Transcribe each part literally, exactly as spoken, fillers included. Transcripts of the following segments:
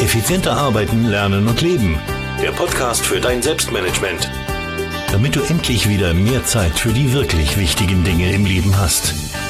Effizienter arbeiten, lernen und leben. Der Podcast für dein Selbstmanagement. Damit du endlich wieder mehr Zeit für die wirklich wichtigen Dinge im Leben hast.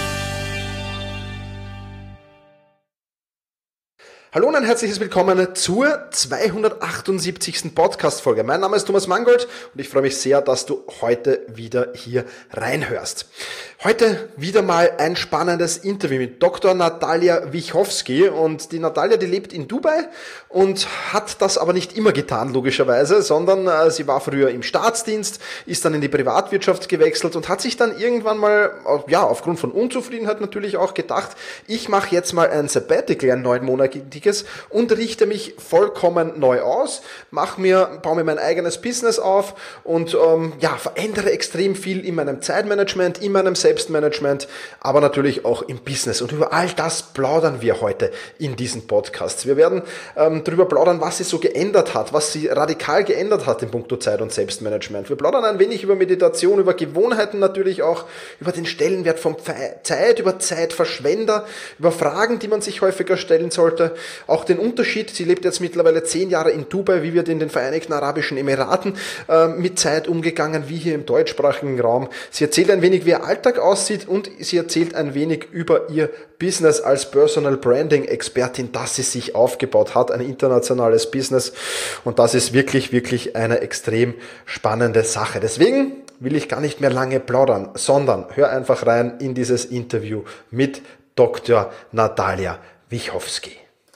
Hallo und ein herzliches Willkommen zur zweihundertachtundsiebzigsten Podcast-Folge. Mein Name ist Thomas Mangold und ich freue mich sehr, dass du heute wieder hier reinhörst. Heute wieder mal ein spannendes Interview mit Doktor Natalia Wichowski, und die Natalia, die lebt in Dubai und hat das aber nicht immer getan, logischerweise, sondern äh, sie war früher im Staatsdienst, ist dann in die Privatwirtschaft gewechselt und hat sich dann irgendwann mal, ja, aufgrund von Unzufriedenheit natürlich auch gedacht, ich mache jetzt mal ein Sabbatical, ein neunmonatiges, und richte mich vollkommen neu aus, mache mir, baue mir mein eigenes Business auf und ähm, ja, verändere extrem viel in meinem Zeitmanagement, in meinem Selbstmanagement, aber natürlich auch im Business. Und über all das plaudern wir heute in diesen Podcasts. Wir werden ähm, darüber plaudern, was sie so geändert hat, was sie radikal geändert hat in puncto Zeit- und Selbstmanagement. Wir plaudern ein wenig über Meditation, über Gewohnheiten natürlich auch, über den Stellenwert von Zeit, über Zeitverschwender, über Fragen, die man sich häufiger stellen sollte. Auch den Unterschied, sie lebt jetzt mittlerweile zehn Jahre in Dubai, wie wird in den Vereinigten Arabischen Emiraten äh, mit Zeit umgegangen, wie hier im deutschsprachigen Raum. Sie erzählt ein wenig, wie ihr Alltag aussieht, und sie erzählt ein wenig über ihr Business als Personal Branding Expertin, das sie sich aufgebaut hat, ein internationales Business, und das ist wirklich, wirklich eine extrem spannende Sache. Deswegen will ich gar nicht mehr lange plaudern, sondern hör einfach rein in dieses Interview mit Doktor Natalia Wichowski.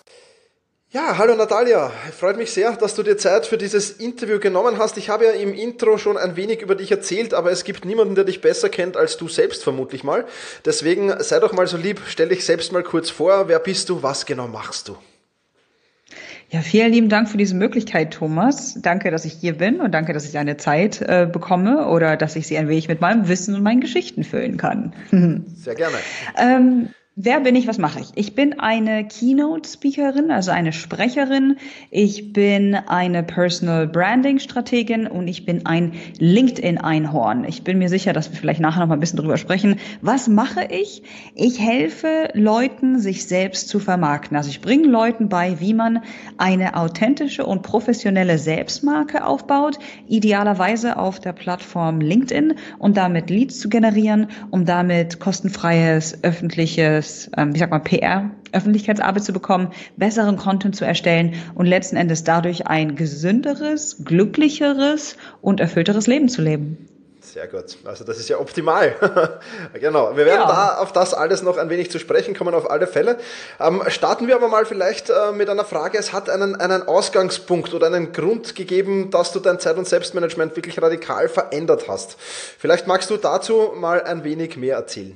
Ja, hallo Natalia, freut mich sehr, dass du dir Zeit für dieses Interview genommen hast. Ich habe ja im Intro schon ein wenig über dich erzählt, aber es gibt niemanden, der dich besser kennt als du selbst vermutlich mal. Deswegen sei doch mal so lieb, stell dich selbst mal kurz vor. Wer bist du, was genau machst du? Ja, vielen lieben Dank für diese Möglichkeit, Thomas. Danke, dass ich hier bin, und danke, dass ich eine Zeit äh, bekomme oder dass ich sie ein wenig mit meinem Wissen und meinen Geschichten füllen kann. Sehr gerne. ähm, Wer bin ich, was mache ich? Ich bin eine Keynote-Speakerin, also eine Sprecherin. Ich bin eine Personal-Branding-Strategin und ich bin ein LinkedIn-Einhorn. Ich bin mir sicher, dass wir vielleicht nachher noch mal ein bisschen drüber sprechen. Was mache ich? Ich helfe Leuten, sich selbst zu vermarkten. Also ich bringe Leuten bei, wie man eine authentische und professionelle Selbstmarke aufbaut, idealerweise auf der Plattform LinkedIn, und damit Leads zu generieren, um damit kostenfreies, öffentliches, wie sag mal, P R, Öffentlichkeitsarbeit zu bekommen, besseren Content zu erstellen und letzten Endes dadurch ein gesünderes, glücklicheres und erfüllteres Leben zu leben. Sehr gut. Also das ist ja optimal. Genau. Wir werden ja da auf das alles noch ein wenig zu sprechen kommen, auf alle Fälle. Ähm, starten wir aber mal vielleicht äh, mit einer Frage. Es hat einen, einen Ausgangspunkt oder einen Grund gegeben, dass du dein Zeit- und Selbstmanagement wirklich radikal verändert hast. Vielleicht magst du dazu mal ein wenig mehr erzählen.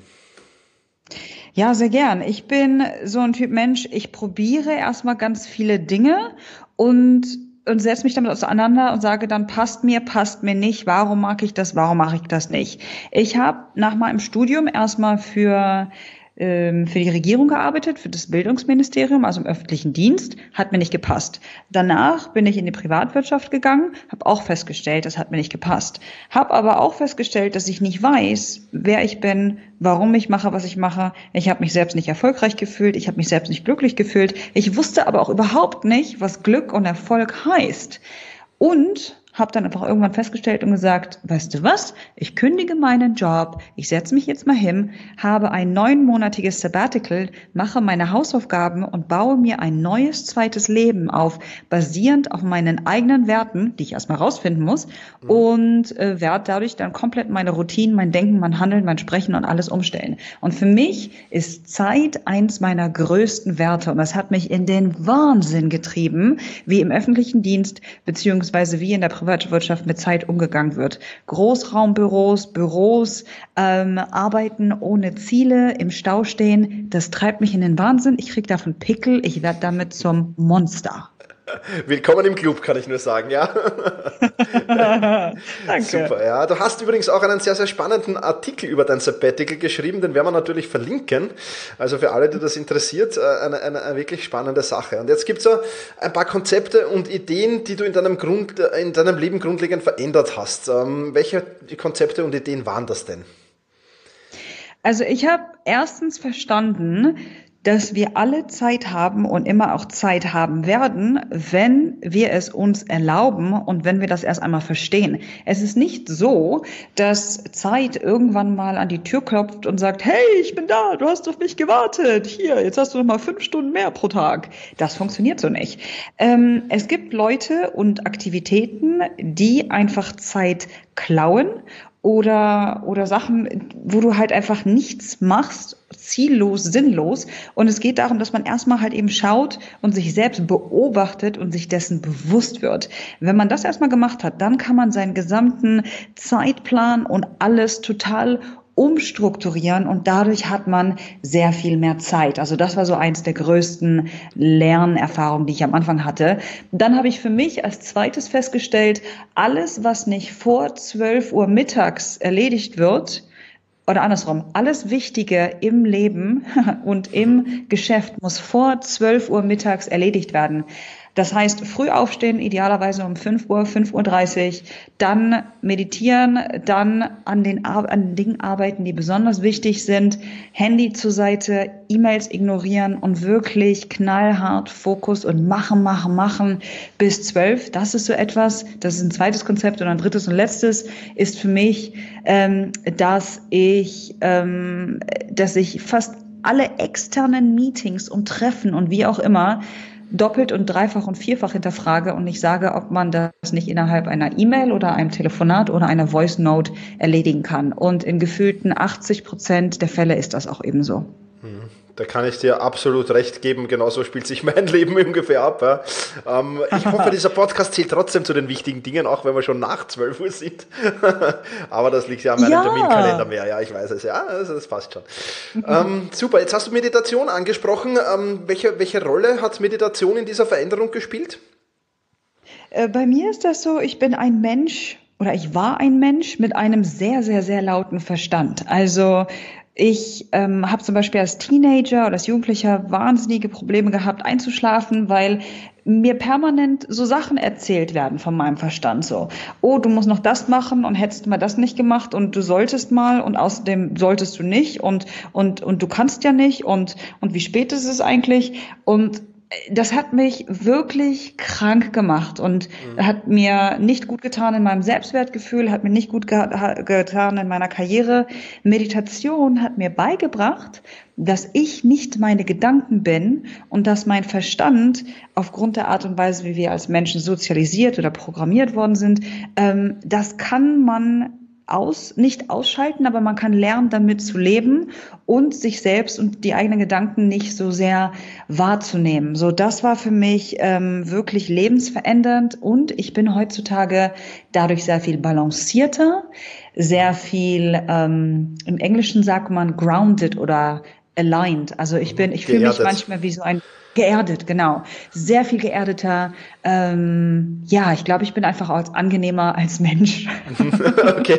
Ja, sehr gern. Ich bin so ein Typ Mensch, ich probiere erstmal ganz viele Dinge und und setze mich damit auseinander und sage dann, passt mir, passt mir nicht, warum mag ich das, warum mache ich das nicht. Ich habe nach meinem Studium erstmal für für die Regierung gearbeitet, für das Bildungsministerium, also im öffentlichen Dienst, hat mir nicht gepasst. Danach bin ich in die Privatwirtschaft gegangen, habe auch festgestellt, das hat mir nicht gepasst. Habe aber auch festgestellt, dass ich nicht weiß, wer ich bin, warum ich mache, was ich mache. Ich habe mich selbst nicht erfolgreich gefühlt, ich habe mich selbst nicht glücklich gefühlt. Ich wusste aber auch überhaupt nicht, was Glück und Erfolg heißt. Und habe dann einfach irgendwann festgestellt und gesagt, weißt du was, ich kündige meinen Job, ich setze mich jetzt mal hin, habe ein neunmonatiges Sabbatical, mache meine Hausaufgaben und baue mir ein neues zweites Leben auf, basierend auf meinen eigenen Werten, die ich erstmal rausfinden muss, mhm. und äh, werde dadurch dann komplett meine Routinen, mein Denken, mein Handeln, mein Sprechen und alles umstellen. Und für mich ist Zeit eins meiner größten Werte, und das hat mich in den Wahnsinn getrieben, wie im öffentlichen Dienst beziehungsweise wie in der Privatwirtschaft mit Zeit umgegangen wird. Großraumbüros, Büros, ähm, Arbeiten ohne Ziele, im Stau stehen, das treibt mich in den Wahnsinn. Ich kriege davon Pickel, ich werde damit zum Monster. Willkommen im Club, kann ich nur sagen, ja. Danke. Super, ja. Du hast übrigens auch einen sehr, sehr spannenden Artikel über dein Sabbatical geschrieben, den werden wir natürlich verlinken. Also für alle, die das interessiert, eine, eine, eine wirklich spannende Sache. Und jetzt gibt es so ein paar Konzepte und Ideen, die du in deinem, Grund, in deinem Leben grundlegend verändert hast. Ähm, welche Konzepte und Ideen waren das denn? Also ich habe erstens verstanden, dass wir alle Zeit haben und immer auch Zeit haben werden, wenn wir es uns erlauben und wenn wir das erst einmal verstehen. Es ist nicht so, dass Zeit irgendwann mal an die Tür klopft und sagt, hey, ich bin da, du hast auf mich gewartet, hier, jetzt hast du noch mal fünf Stunden mehr pro Tag. Das funktioniert so nicht. Ähm, es gibt Leute und Aktivitäten, die einfach Zeit klauen oder, oder Sachen, wo du halt einfach nichts machst, ziellos, sinnlos. Und es geht darum, dass man erstmal halt eben schaut und sich selbst beobachtet und sich dessen bewusst wird. Wenn man das erstmal gemacht hat, dann kann man seinen gesamten Zeitplan und alles total umstrukturieren und dadurch hat man sehr viel mehr Zeit. Also das war so eins der größten Lernerfahrungen, die ich am Anfang hatte. Dann habe ich für mich als zweites festgestellt, alles, was nicht vor zwölf Uhr mittags erledigt wird, oder andersrum, alles Wichtige im Leben und im Geschäft muss vor zwölf Uhr mittags erledigt werden. Das heißt, früh aufstehen, idealerweise um fünf Uhr, fünf Uhr dreißig, dann meditieren, dann an den, Ar- an Dingen arbeiten, die besonders wichtig sind, Handy zur Seite, E-Mails ignorieren und wirklich knallhart Fokus und machen, machen, machen bis zwölf. Das ist so etwas, das ist ein zweites Konzept und ein drittes und letztes ist für mich, ähm, dass ich, ähm, dass ich fast alle externen Meetings und Treffen und wie auch immer doppelt und dreifach und vierfach hinterfrage und ich sage, ob man das nicht innerhalb einer E-Mail oder einem Telefonat oder einer Voice Note erledigen kann. Und in gefühlten achtzig Prozent der Fälle ist das auch ebenso. Da kann ich dir absolut recht geben, genauso spielt sich mein Leben ungefähr ab. Ja. Ähm, ich hoffe, dieser Podcast zählt trotzdem zu den wichtigen Dingen, auch wenn wir schon nach zwölf Uhr sind. Aber das liegt ja an meinem Ja. Terminkalender mehr. Ja, ich weiß es. Ja, das, das passt schon. Ähm, super, jetzt hast du Meditation angesprochen. Ähm, welche, welche Rolle hat Meditation in dieser Veränderung gespielt? Äh, Bei mir ist das so, ich bin ein Mensch oder ich war ein Mensch mit einem sehr, sehr, sehr lauten Verstand. Also ich ähm, habe zum Beispiel als Teenager oder als Jugendlicher wahnsinnige Probleme gehabt, einzuschlafen, weil mir permanent so Sachen erzählt werden von meinem Verstand. So, oh, du musst noch das machen und hättest mal das nicht gemacht und du solltest mal und außerdem solltest du nicht und und und du kannst ja nicht und und wie spät ist es eigentlich? Und das hat mich wirklich krank gemacht und mhm. hat mir nicht gut getan in meinem Selbstwertgefühl, hat mir nicht gut ge- getan in meiner Karriere. Meditation hat mir beigebracht, dass ich nicht meine Gedanken bin und dass mein Verstand aufgrund der Art und Weise, wie wir als Menschen sozialisiert oder programmiert worden sind, ähm, das kann man aus, nicht ausschalten, aber man kann lernen, damit zu leben und sich selbst und die eigenen Gedanken nicht so sehr wahrzunehmen. So, das war für mich ähm, wirklich lebensverändernd und ich bin heutzutage dadurch sehr viel balancierter, sehr viel, ähm, im Englischen sagt man grounded oder aligned. Also ich bin, ich fühle mich manchmal wie so ein geerdet, genau. Sehr viel geerdeter. Ähm, ja, ich glaube, ich bin einfach als angenehmer als Mensch. Okay,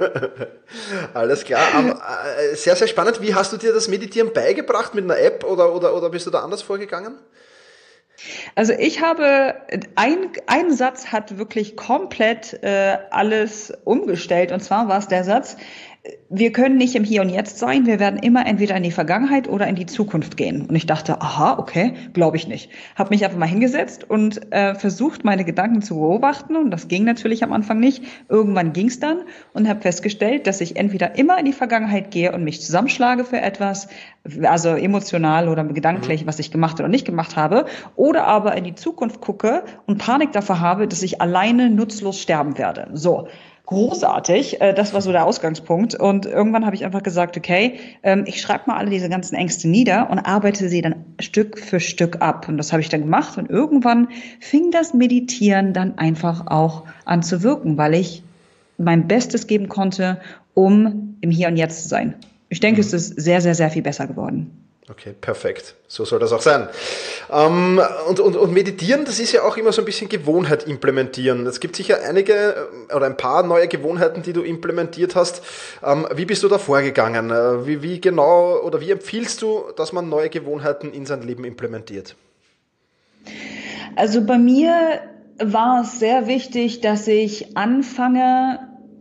alles klar. Um, äh, sehr, sehr spannend. Wie hast du dir das Meditieren beigebracht? Mit einer App oder, oder, oder bist du da anders vorgegangen? Also ich habe, ein, ein Satz hat wirklich komplett äh, alles umgestellt. Und zwar war es der Satz, wir können nicht im Hier und Jetzt sein, wir werden immer entweder in die Vergangenheit oder in die Zukunft gehen. Und ich dachte, aha, okay, glaube ich nicht. Habe mich einfach mal hingesetzt und äh, versucht, meine Gedanken zu beobachten. Und das ging natürlich am Anfang nicht. Irgendwann ging es dann und habe festgestellt, dass ich entweder immer in die Vergangenheit gehe und mich zusammenschlage für etwas, also emotional oder gedanklich, was ich gemacht oder nicht gemacht habe, oder aber in die Zukunft gucke und Panik davor habe, dass ich alleine nutzlos sterben werde. So. Großartig, das war so der Ausgangspunkt und irgendwann habe ich einfach gesagt, okay, ich schreibe mal alle diese ganzen Ängste nieder und arbeite sie dann Stück für Stück ab und das habe ich dann gemacht und irgendwann fing das Meditieren dann einfach auch an zu wirken, weil ich mein Bestes geben konnte, um im Hier und Jetzt zu sein. Ich denke, es ist sehr, sehr, sehr viel besser geworden. Okay, perfekt. So soll das auch sein. Ähm, und, und, und meditieren, das ist ja auch immer so ein bisschen Gewohnheit implementieren. Es gibt sicher einige oder ein paar neue Gewohnheiten, die du implementiert hast. Ähm, wie bist du da vorgegangen? Wie, wie genau oder wie empfiehlst du, dass man neue Gewohnheiten in sein Leben implementiert? Also bei mir war es sehr wichtig, dass ich anfange,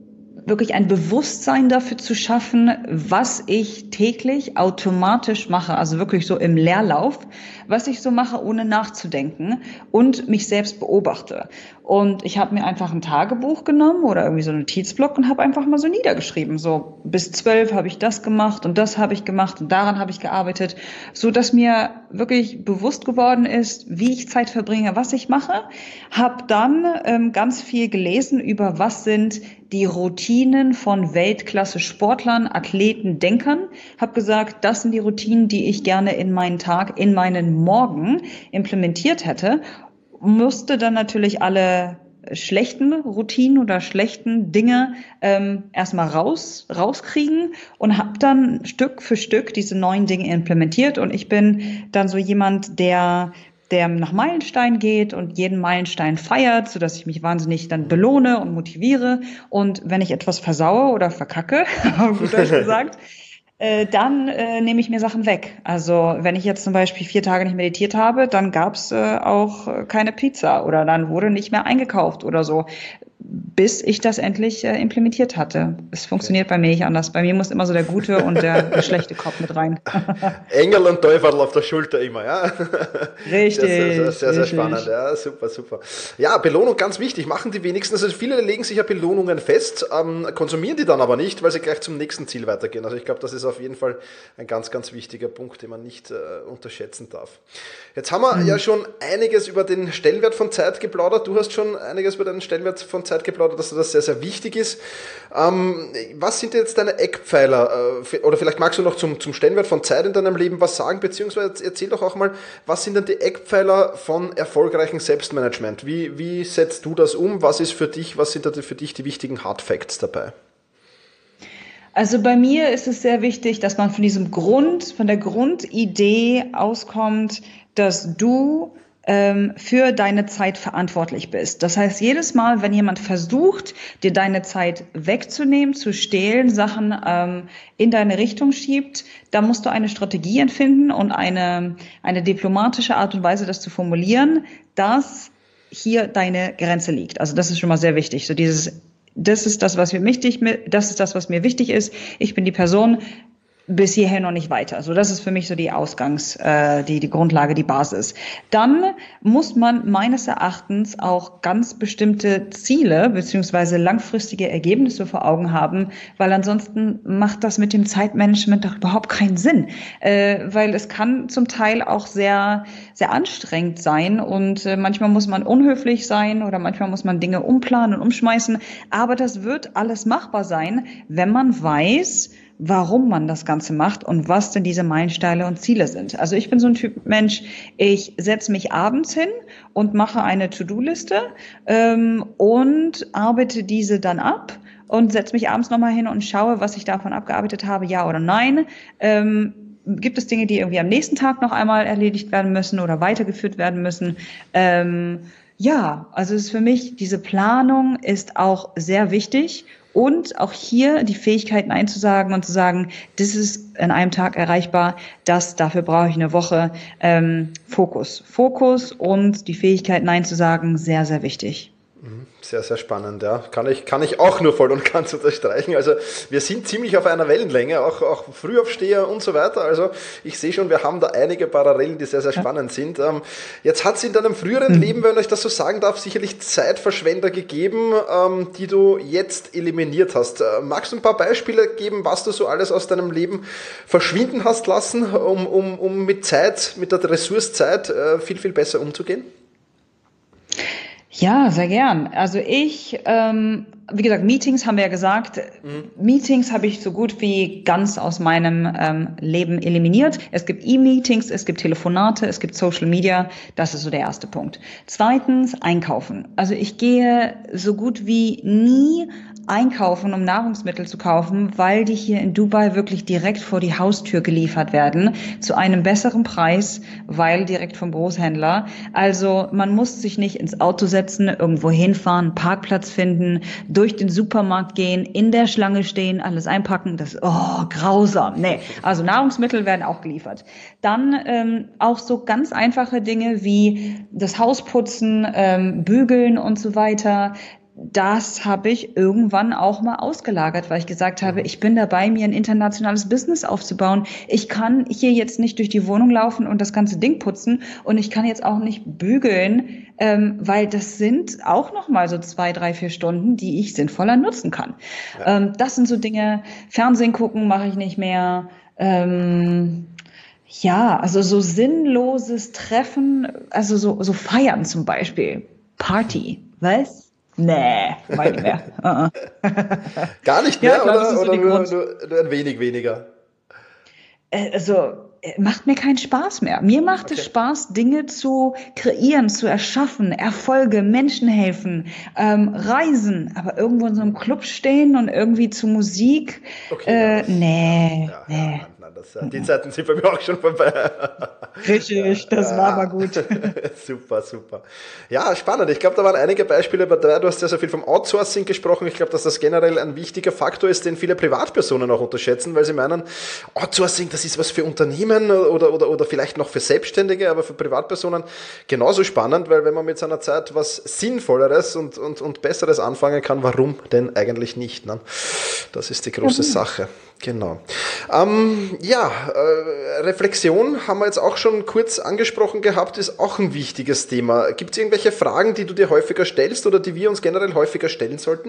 wirklich ein Bewusstsein dafür zu schaffen, was ich täglich automatisch mache, also wirklich so im Leerlauf, was ich so mache, ohne nachzudenken und mich selbst beobachte. Und ich habe mir einfach ein Tagebuch genommen oder irgendwie so einen Notizblock und habe einfach mal so niedergeschrieben. So bis zwölf habe ich das gemacht und das habe ich gemacht und daran habe ich gearbeitet, so dass mir wirklich bewusst geworden ist, wie ich Zeit verbringe, was ich mache. Habe dann ähm, ganz viel gelesen über, was sind die Routinen von Weltklasse-Sportlern, Athleten, Denkern. Habe gesagt, das sind die Routinen, die ich gerne in meinen Tag, in meinen Morgen implementiert hätte. Musste dann natürlich alle schlechten Routinen oder schlechten Dinge ähm, erstmal raus rauskriegen und habe dann Stück für Stück diese neuen Dinge implementiert. Und ich bin dann so jemand, der der nach Meilenstein geht und jeden Meilenstein feiert, sodass ich mich wahnsinnig dann belohne und motiviere. Und wenn ich etwas versaue oder verkacke, auf gut Deutsch gesagt, äh, dann äh, nehme ich mir Sachen weg. Also wenn ich jetzt zum Beispiel vier Tage nicht meditiert habe, dann gab's äh, auch keine Pizza oder dann wurde nicht mehr eingekauft oder so, bis ich das endlich äh, implementiert hatte. Es funktioniert bei mir nicht anders. Bei mir muss immer so der gute und der, der schlechte Kopf mit rein. Engel und Teufel auf der Schulter immer, ja. Richtig. Sehr, sehr, sehr, sehr richtig. spannend, ja, super, super. Ja, Belohnung ganz wichtig, machen die wenigsten, also viele legen sich ja Belohnungen fest, ähm, konsumieren die dann aber nicht, weil sie gleich zum nächsten Ziel weitergehen. Also ich glaube, das ist auf jeden Fall ein ganz, ganz wichtiger Punkt, den man nicht äh, unterschätzen darf. Jetzt haben wir mhm. ja schon einiges über den Stellenwert von Zeit geplaudert. Du hast schon einiges über den Stellenwert von Zeit geplaudert, dass das sehr, sehr wichtig ist. Ähm, was sind jetzt deine Eckpfeiler? Äh, oder vielleicht magst du noch zum, zum Stellenwert von Zeit in deinem Leben was sagen, beziehungsweise erzähl doch auch mal, was sind denn die Eckpfeiler von erfolgreichem Selbstmanagement? Wie, wie setzt du das um? Was ist für dich, was sind da für dich die wichtigen Hard Facts dabei? Also bei mir ist es sehr wichtig, dass man von diesem Grund, von der Grundidee auskommt, dass du ähm, für deine Zeit verantwortlich bist. Das heißt, jedes Mal, wenn jemand versucht, dir deine Zeit wegzunehmen, zu stehlen, Sachen ähm, in deine Richtung schiebt, da musst du eine Strategie entfinden und eine, eine diplomatische Art und Weise, das zu formulieren, dass hier deine Grenze liegt. Also das ist schon mal sehr wichtig. So dieses Das ist das, was mir wichtig, das ist das, was mir wichtig ist. Ich bin die Person bis hierher noch nicht weiter. So, das ist für mich so die Ausgangs, äh, die die Grundlage, die Basis. Dann muss man meines Erachtens auch ganz bestimmte Ziele beziehungsweise langfristige Ergebnisse vor Augen haben, weil ansonsten macht das mit dem Zeitmanagement doch überhaupt keinen Sinn, äh, weil es kann zum Teil auch sehr sehr anstrengend sein und äh, manchmal muss man unhöflich sein oder manchmal muss man Dinge umplanen und umschmeißen. Aber das wird alles machbar sein, wenn man weiß, warum man das Ganze macht und was denn diese Meilensteine und Ziele sind. Also ich bin so ein Typ Mensch, ich setze mich abends hin und mache eine To-Do-Liste ähm, und arbeite diese dann ab und setze mich abends nochmal hin und schaue, was ich davon abgearbeitet habe, ja oder nein. Ähm, gibt es Dinge, die irgendwie am nächsten Tag noch einmal erledigt werden müssen oder weitergeführt werden müssen? Ähm, ja, also es ist für mich, diese Planung ist auch sehr wichtig. Und auch hier die Fähigkeit, Nein zu sagen und zu sagen, das ist an einem Tag erreichbar, das, dafür brauche ich eine Woche. Ähm, Fokus. Fokus und die Fähigkeit, Nein zu sagen, sehr, sehr wichtig. Sehr, sehr spannend, ja. Kann ich, kann ich auch nur voll und ganz unterstreichen. Also wir sind ziemlich auf einer Wellenlänge, auch, auch Frühaufsteher und so weiter. Also ich sehe schon, wir haben da einige Parallelen, die sehr, sehr spannend sind. Ähm, jetzt hat es in deinem früheren mhm. Leben, wenn ich das so sagen darf, sicherlich Zeitverschwender gegeben, ähm, die du jetzt eliminiert hast. Äh, magst du ein paar Beispiele geben, was du so alles aus deinem Leben verschwinden hast lassen, um, um, um mit Zeit, mit der Ressource Zeit äh, viel, viel besser umzugehen? Ja, sehr gern. Also ich, ähm, wie gesagt, Meetings haben wir ja gesagt. Mhm. Meetings habe ich so gut wie ganz aus meinem ähm, Leben eliminiert. Es gibt E-Meetings, es gibt Telefonate, es gibt Social Media. Das ist so der erste Punkt. Zweitens, einkaufen. Also ich gehe so gut wie nie einkaufen, um Nahrungsmittel zu kaufen, weil die hier in Dubai wirklich direkt vor die Haustür geliefert werden, zu einem besseren Preis, weil direkt vom Großhändler. Also man muss sich nicht ins Auto setzen, irgendwo hinfahren, einen Parkplatz finden, durch den Supermarkt gehen, in der Schlange stehen, alles einpacken. Das ist oh, grausam. Nee, also Nahrungsmittel werden auch geliefert. Dann ähm, auch so ganz einfache Dinge wie das Haus putzen, ähm, bügeln und so weiter. das habe ich irgendwann auch mal ausgelagert, weil ich gesagt habe, ich bin dabei, mir ein internationales Business aufzubauen. Ich kann hier jetzt nicht durch die Wohnung laufen und das ganze Ding putzen und ich kann jetzt auch nicht bügeln, ähm, weil das sind auch noch mal so zwei, drei, vier Stunden, die ich sinnvoller nutzen kann. Ja. Ähm, das sind so Dinge. Fernsehen gucken mache ich nicht mehr. Ähm, ja, also so sinnloses Treffen, also so, so Feiern zum Beispiel. Party, was? Nee, mach ich nicht mehr. Uh-uh. Gar nicht mehr, ja, glaub, oder, so oder nur, nur, nur ein wenig weniger? Also, macht mir keinen Spaß mehr. Mir macht okay. es Spaß, Dinge zu kreieren, zu erschaffen, Erfolge, Menschen helfen, ähm, reisen, aber irgendwo in so einem Club stehen und irgendwie zu Musik, okay, äh, ja, nee, ja, nee. Ja, Das, die Zeiten sind bei mir auch schon vorbei. Richtig, das ja. war aber gut. Super, super. Ja, spannend. Ich glaube, da waren einige Beispiele dabei. Du hast ja so viel vom Outsourcing gesprochen. Ich glaube, dass das generell ein wichtiger Faktor ist, den viele Privatpersonen auch unterschätzen, weil sie meinen, Outsourcing, das ist was für Unternehmen oder, oder, oder vielleicht noch für Selbstständige, aber für Privatpersonen genauso spannend, weil wenn man mit seiner Zeit was Sinnvolleres und, und, und Besseres anfangen kann, warum denn eigentlich nicht? Ne? Das ist die große mhm. Sache. Genau. Ähm, ja, äh, Reflexion haben wir jetzt auch schon kurz angesprochen gehabt, ist auch ein wichtiges Thema. Gibt es irgendwelche Fragen, die du dir häufiger stellst oder die wir uns generell häufiger stellen sollten?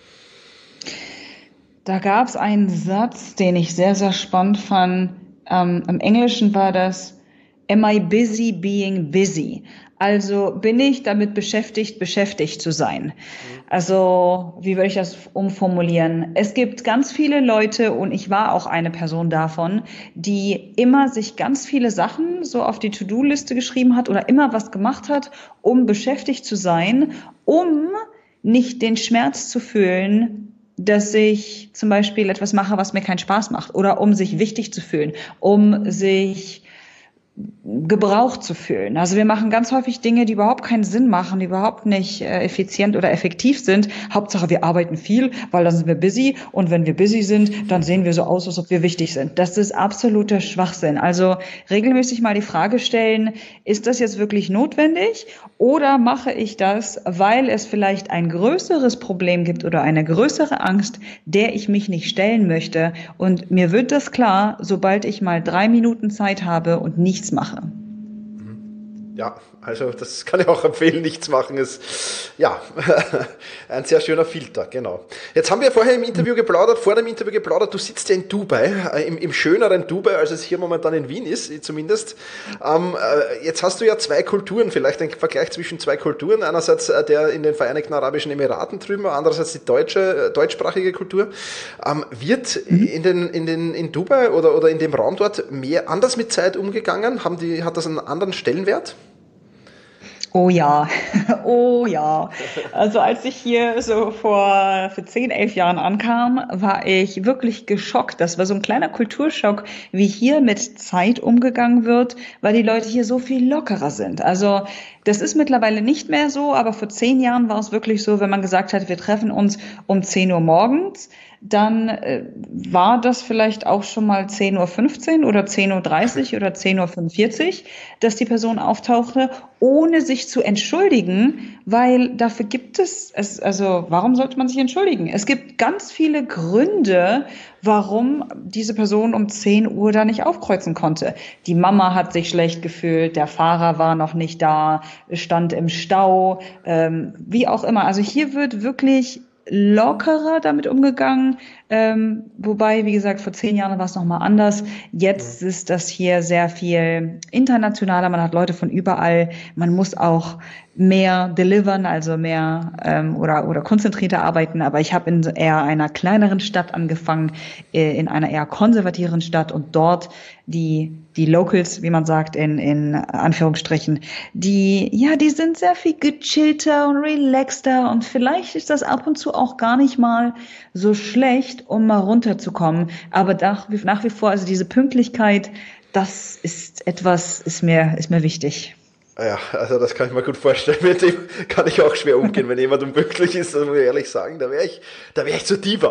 Da gab es einen Satz, den ich sehr, sehr spannend fand. Ähm, im Englischen war das, am I busy being busy? Also bin ich damit beschäftigt, beschäftigt zu sein. Also wie würde ich das umformulieren? Es gibt ganz viele Leute, und ich war auch eine Person davon, die immer sich ganz viele Sachen so auf die To-Do-Liste geschrieben hat oder immer was gemacht hat, um beschäftigt zu sein, um nicht den Schmerz zu fühlen, dass ich zum Beispiel etwas mache, was mir keinen Spaß macht, oder um sich wichtig zu fühlen, um sich gebraucht zu fühlen. Also wir machen ganz häufig Dinge, die überhaupt keinen Sinn machen, die überhaupt nicht äh, effizient oder effektiv sind. Hauptsache wir arbeiten viel, weil dann sind wir busy, und wenn wir busy sind, dann sehen wir so aus, als ob wir wichtig sind. Das ist absoluter Schwachsinn. Also regelmäßig mal die Frage stellen, ist das jetzt wirklich notwendig, oder mache ich das, weil es vielleicht ein größeres Problem gibt oder eine größere Angst, der ich mich nicht stellen möchte, und mir wird das klar, sobald ich mal drei Minuten Zeit habe und nichts mache. Ja, also das kann ich auch empfehlen, nichts machen ist, ja, ein sehr schöner Filter, genau. Jetzt haben wir vorher im Interview geplaudert, vor dem Interview geplaudert, du sitzt ja in Dubai, äh, im, im schöneren Dubai, als es hier momentan in Wien ist, zumindest. Ähm, äh, jetzt hast du ja zwei Kulturen, vielleicht ein Vergleich zwischen zwei Kulturen, einerseits äh, der in den Vereinigten Arabischen Emiraten drüben, andererseits die deutsche, äh, deutschsprachige Kultur. Ähm, wird mhm. in den, in den, in Dubai oder, oder in dem Raum dort mehr anders mit Zeit umgegangen? Haben die, hat das einen anderen Stellenwert? Oh ja, oh ja. Also als ich hier so vor für zehn, elf Jahren ankam, war ich wirklich geschockt. Das war so ein kleiner Kulturschock, wie hier mit Zeit umgegangen wird, weil die Leute hier so viel lockerer sind. Also das ist mittlerweile nicht mehr so, aber vor zehn Jahren war es wirklich so, wenn man gesagt hat, wir treffen uns um zehn Uhr morgens, dann äh, war das vielleicht auch schon mal zehn Uhr fünfzehn oder zehn Uhr dreißig oder zehn Uhr fünfundvierzig, dass die Person auftauchte, ohne sich zu entschuldigen, weil dafür gibt es, es, also warum sollte man sich entschuldigen? Es gibt ganz viele Gründe, warum diese Person um zehn Uhr da nicht aufkreuzen konnte. Die Mama hat sich schlecht gefühlt, der Fahrer war noch nicht da, stand im Stau, ähm, wie auch immer. Also hier wird wirklich lockerer damit umgegangen, ähm, wobei, wie gesagt, vor zehn Jahren war es nochmal anders. Jetzt ja. ist das hier sehr viel internationaler, man hat Leute von überall, man muss auch mehr delivern, also mehr ähm, oder oder konzentrierter arbeiten, aber ich habe in eher einer kleineren Stadt angefangen, äh, in einer eher konservativeren Stadt, und dort die die Locals, wie man sagt, in in Anführungsstrichen, die ja, die sind sehr viel gechillter und relaxter, und vielleicht ist das ab und zu auch gar nicht mal so schlecht, um mal runterzukommen, aber nach, nach wie vor, also diese Pünktlichkeit, das ist etwas, ist mir ist mir wichtig. Ja, also das kann ich mir gut vorstellen. Mit dem kann ich auch schwer umgehen, wenn jemand unpünktlich ist, das muss ich ehrlich sagen. Da wäre ich, da wäre ich zu Diva.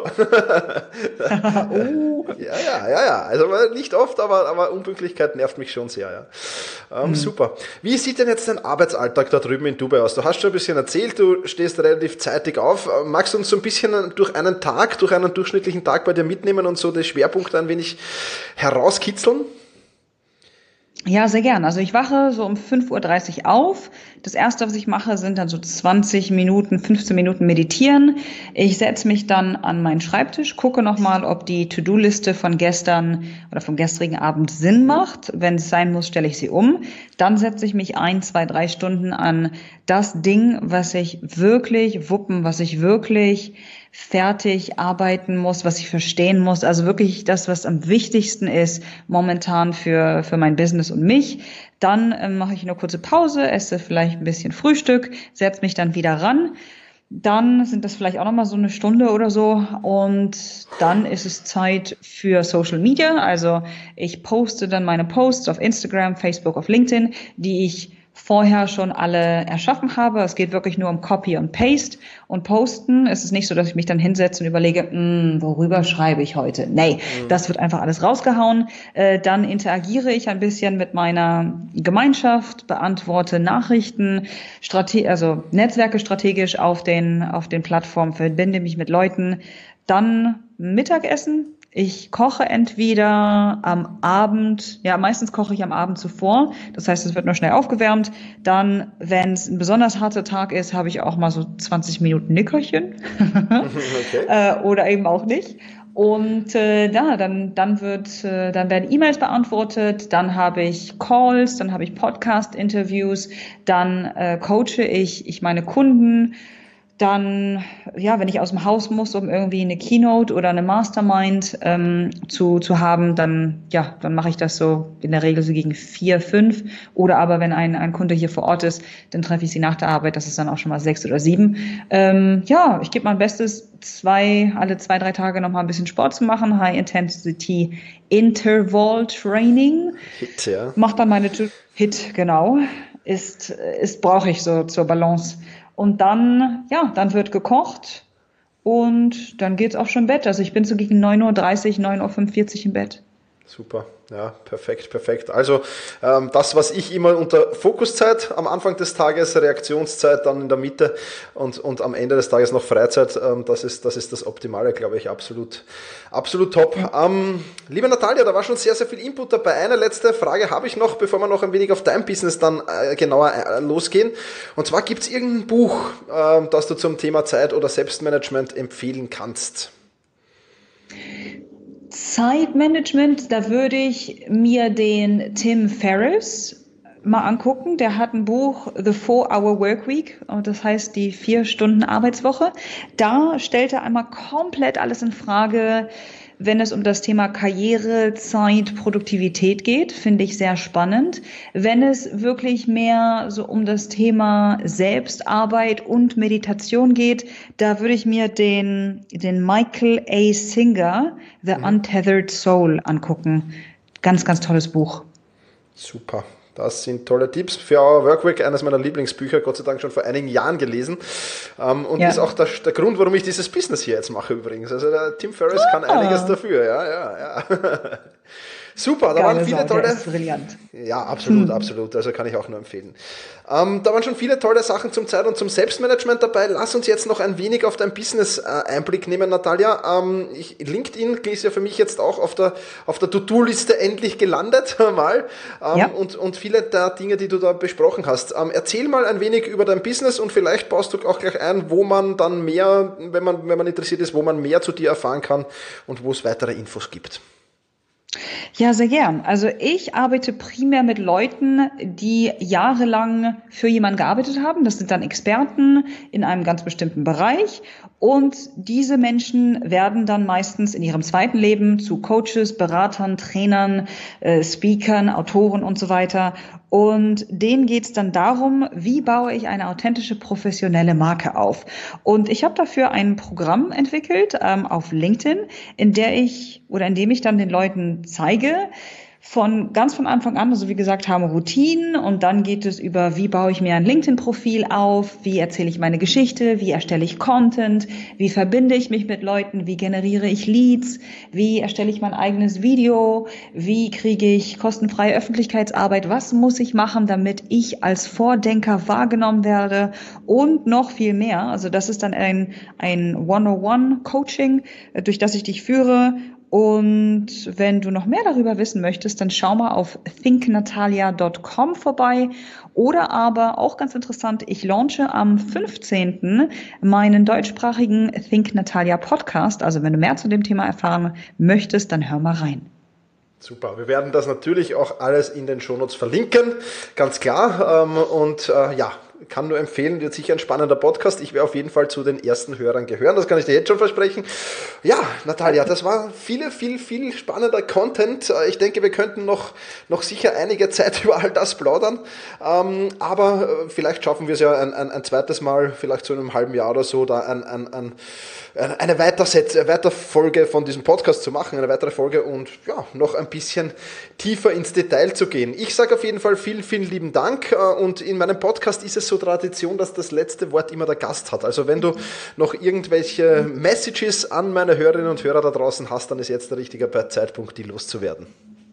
oh. Ja, ja, ja, ja. Also nicht oft, aber, aber Unpünktlichkeit nervt mich schon sehr, ja. Ähm, mhm. Super. Wie sieht denn jetzt dein Arbeitsalltag da drüben in Dubai aus? Du hast schon ein bisschen erzählt, du stehst relativ zeitig auf. Magst du uns so ein bisschen durch einen Tag, durch einen durchschnittlichen Tag bei dir mitnehmen und so die Schwerpunkte ein wenig herauskitzeln? Ja, sehr gern. Also ich wache so um fünf Uhr dreißig auf. Das Erste, was ich mache, sind dann so zwanzig Minuten, fünfzehn Minuten meditieren. Ich setze mich dann an meinen Schreibtisch, gucke nochmal, ob die To-Do-Liste von gestern oder vom gestrigen Abend Sinn macht. Wenn es sein muss, stelle ich sie um. Dann setze ich mich ein, zwei, drei Stunden an das Ding, was ich wirklich wuppen, was ich wirklich fertig arbeiten muss, was ich verstehen muss. Also wirklich das, was am wichtigsten ist momentan für für mein Business und mich. Dann äh, mache ich eine kurze Pause, esse vielleicht ein bisschen Frühstück, setze mich dann wieder ran. Dann sind das vielleicht auch nochmal so eine Stunde oder so. Und dann ist es Zeit für Social Media. Also ich poste dann meine Posts auf Instagram, Facebook, auf LinkedIn, die ich vorher schon alle erschaffen habe. Es geht wirklich nur um Copy und Paste und Posten. Es ist nicht so, dass ich mich dann hinsetze und überlege, worüber schreibe ich heute? Nee, mhm. das wird einfach alles rausgehauen. Äh, dann interagiere ich ein bisschen mit meiner Gemeinschaft, beantworte Nachrichten, Strate- also Netzwerke strategisch auf den, auf den Plattformen, verbinde mich mit Leuten. Dann Mittagessen. Ich koche entweder am Abend, ja meistens koche ich am Abend zuvor, das heißt, es wird nur schnell aufgewärmt. Dann, wenn es ein besonders harter Tag ist, habe ich auch mal so zwanzig Minuten Nickerchen okay. äh, oder eben auch nicht. Und äh, ja, dann dann wird, äh, dann werden E-Mails beantwortet, dann habe ich Calls, dann habe ich Podcast-Interviews, dann äh, coache ich ich meine Kunden. Dann, ja, wenn ich aus dem Haus muss, um irgendwie eine Keynote oder eine Mastermind ähm, zu zu haben, dann ja, dann mache ich das so in der Regel so gegen vier, fünf. Oder aber wenn ein ein Kunde hier vor Ort ist, dann treffe ich sie nach der Arbeit. Das ist dann auch schon mal sechs oder sieben. Ähm, ja, ich gebe mein Bestes, zwei alle zwei drei Tage noch mal ein bisschen Sport zu machen, High Intensity Interval Training. Hit, ja. Macht dann meine Hit, genau. Ist ist brauche ich so zur Balance. Und dann, ja, dann wird gekocht und dann geht's auch schon im Bett. Also ich bin so gegen neun Uhr dreißig, neun Uhr fünfundvierzig im Bett. Super, ja, perfekt, perfekt. Also ähm, das, was ich immer unter Fokuszeit am Anfang des Tages, Reaktionszeit dann in der Mitte und, und am Ende des Tages noch Freizeit, ähm, das ist das ist das Optimale, glaube ich, absolut, absolut top. Ähm, liebe Natalia, da war schon sehr, sehr viel Input dabei. Eine letzte Frage habe ich noch, bevor wir noch ein wenig auf dein Business dann äh, genauer äh, losgehen. Und zwar, gibt es irgendein Buch, äh, das du zum Thema Zeit oder Selbstmanagement empfehlen kannst? Zeitmanagement, da würde ich mir den Tim Ferriss mal angucken. Der hat ein Buch, The Four-Hour Workweek, und das heißt die Vier-Stunden-Arbeitswoche. Da stellt er einmal komplett alles in Frage, wenn es um das Thema Karriere, Zeit, Produktivität geht, finde ich sehr spannend. Wenn es wirklich mehr so um das Thema Selbstarbeit und Meditation geht, da würde ich mir den, den Michael A. Singer, The mhm. Untethered Soul, angucken. Ganz, ganz tolles Buch. Super. Das sind tolle Tipps für Our Workweek, eines meiner Lieblingsbücher, Gott sei Dank schon vor einigen Jahren gelesen. Ähm, und ja. ist auch der, der Grund, warum ich dieses Business hier jetzt mache übrigens. Also der Tim Ferriss ah. kann einiges dafür, ja, ja, ja. Super, da Geile waren viele Sau, tolle. Ist brillant. Ja, absolut, hm. absolut. Also kann ich auch nur empfehlen. Ähm, da waren schon viele tolle Sachen zum Zeit- und zum Selbstmanagement dabei. Lass uns jetzt noch ein wenig auf dein Business äh, Einblick nehmen, Natalia. Ähm, ich, LinkedIn ist ja für mich jetzt auch auf der auf der To-Do-Liste endlich gelandet mal. Ähm, ja. und, und viele der Dinge, die du da besprochen hast. Ähm, erzähl mal ein wenig über dein Business und vielleicht baust du auch gleich ein, wo man dann mehr, wenn man wenn man interessiert ist, wo man mehr zu dir erfahren kann und wo es weitere Infos gibt. Ja, sehr gern. Also ich arbeite primär mit Leuten, die jahrelang für jemanden gearbeitet haben. Das sind dann Experten in einem ganz bestimmten Bereich. Und diese Menschen werden dann meistens in ihrem zweiten Leben zu Coaches, Beratern, Trainern, äh, Speakern, Autoren und so weiter. Und denen geht's dann darum, wie baue ich eine authentische, professionelle Marke auf. Und ich habe dafür ein Programm entwickelt ähm, auf LinkedIn, in der ich oder in dem ich dann den Leuten zeige, von ganz von Anfang an, also wie gesagt, haben Routinen und dann geht es über, wie baue ich mir ein LinkedIn-Profil auf, wie erzähle ich meine Geschichte, wie erstelle ich Content, wie verbinde ich mich mit Leuten, wie generiere ich Leads, wie erstelle ich mein eigenes Video, wie kriege ich kostenfreie Öffentlichkeitsarbeit, was muss ich machen, damit ich als Vordenker wahrgenommen werde und noch viel mehr. Also das ist dann ein, ein one-on-one-Coaching, durch das ich dich führe. Und wenn du noch mehr darüber wissen möchtest, dann schau mal auf think natalia dot com vorbei. Oder aber, auch ganz interessant, ich launche am fünfzehnten meinen deutschsprachigen Think Natalia Podcast. Also wenn du mehr zu dem Thema erfahren möchtest, dann hör mal rein. Super, wir werden das natürlich auch alles in den Shownotes verlinken, ganz klar. Und äh, ja, kann nur empfehlen, wird sicher ein spannender Podcast. Ich werde auf jeden Fall zu den ersten Hörern gehören, das kann ich dir jetzt schon versprechen. Ja, Natalia, das war viel, viel, viel spannender Content. Ich denke, wir könnten noch, noch sicher einige Zeit über all das plaudern, ähm, aber vielleicht schaffen wir es ja ein, ein, ein zweites Mal, vielleicht so in einem halben Jahr oder so, da ein, ein, ein, eine Weitersetz, Weiterfolge von diesem Podcast zu machen, eine weitere Folge und ja, noch ein bisschen tiefer ins Detail zu gehen. Ich sage auf jeden Fall vielen, vielen lieben Dank und in meinem Podcast ist es so Tradition, dass das letzte Wort immer der Gast hat. Also wenn du noch irgendwelche Messages an meine Hörerinnen und Hörer da draußen hast, dann ist jetzt der richtige Zeitpunkt, die loszuwerden.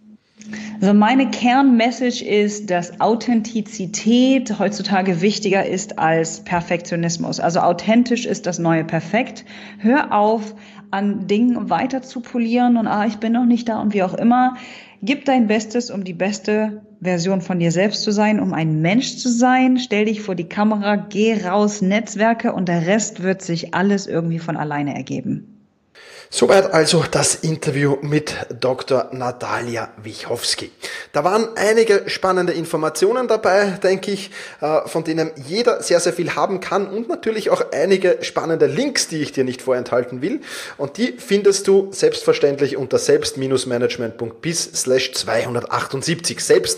Also meine Kernmessage ist, dass Authentizität heutzutage wichtiger ist als Perfektionismus. Also authentisch ist das neue Perfekt. Hör auf, an Dingen weiter zu polieren und ah, ich bin noch nicht da und wie auch immer. Gib dein Bestes, um die beste Version von dir selbst zu sein, um ein Mensch zu sein. Stell dich vor die Kamera, geh raus, Netzwerke und der Rest wird sich alles irgendwie von alleine ergeben. Soweit also das Interview mit Doktor Natalia Wichowski. Da waren einige spannende Informationen dabei, denke ich, von denen jeder sehr, sehr viel haben kann und natürlich auch einige spannende Links, die ich dir nicht vorenthalten will. Und die findest du selbstverständlich unter selbst-management.bis slash zweihundertachtundsiebzig.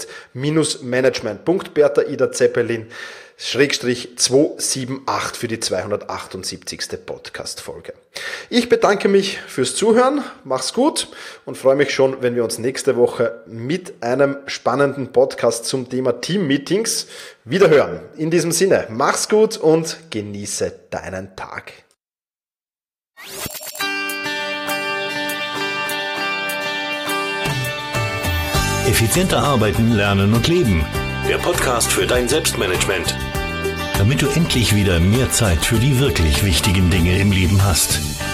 Selbst-management.Bertha Ida Zeppelin Schrägstrich zweihundertachtung für die zweihundertachtundsiebzigste Podcast-Folge. Ich bedanke mich fürs Zuhören, mach's gut und freue mich schon, wenn wir uns nächste Woche mit einem spannenden Podcast zum Thema Team-Meetings wieder hören. In diesem Sinne, mach's gut und genieße deinen Tag. Effizienter arbeiten, lernen und leben. Der Podcast für dein Selbstmanagement. Damit du endlich wieder mehr Zeit für die wirklich wichtigen Dinge im Leben hast.